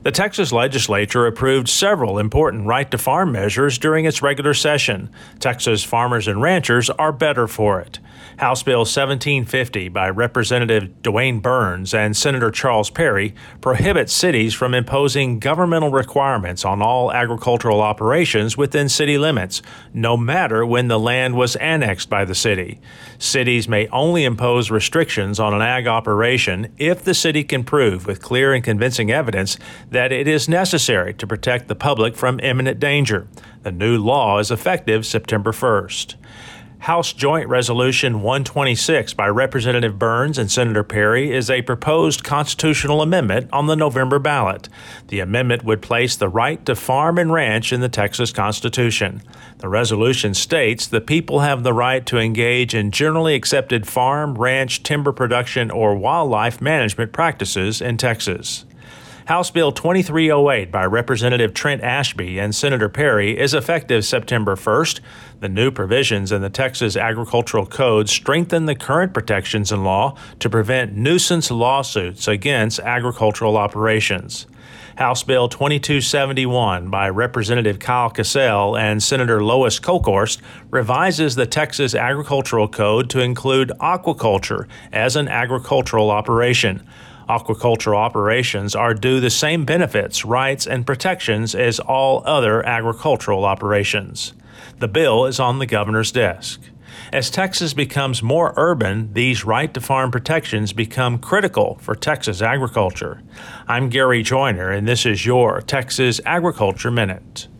The Texas legislature approved several important right-to-farm measures during its regular session. Texas farmers and ranchers are better for it. House Bill 1750 by Representative Dwayne Burns and Senator Charles Perry prohibits cities from imposing governmental requirements on all agricultural operations within city limits, no matter when the land was annexed by the city. Cities may only impose restrictions on an ag operation if the city can prove with clear and convincing evidence that it is necessary to protect the public from imminent danger. The new law is effective September 1st. House Joint Resolution 126 by Representative Burns and Senator Perry is a proposed constitutional amendment on the November ballot. The amendment would place the right to farm and ranch in the Texas Constitution. The resolution states the people have the right to engage in generally accepted farm, ranch, timber production, or wildlife management practices in Texas. House Bill 2308 by Representative Trent Ashby and Senator Perry is effective September 1st. The new provisions in the Texas Agricultural Code strengthen the current protections in law to prevent nuisance lawsuits against agricultural operations. House Bill 2271 by Representative Kyle Cassell and Senator Lois Kolkhorst revises the Texas Agricultural Code to include aquaculture as an agricultural operation. Aquaculture operations are due the same benefits, rights, and protections as all other agricultural operations. The bill is on the governor's desk. As Texas becomes more urban, these right-to-farm protections become critical for Texas agriculture. I'm Gary Joyner, and this is your Texas Agriculture Minute.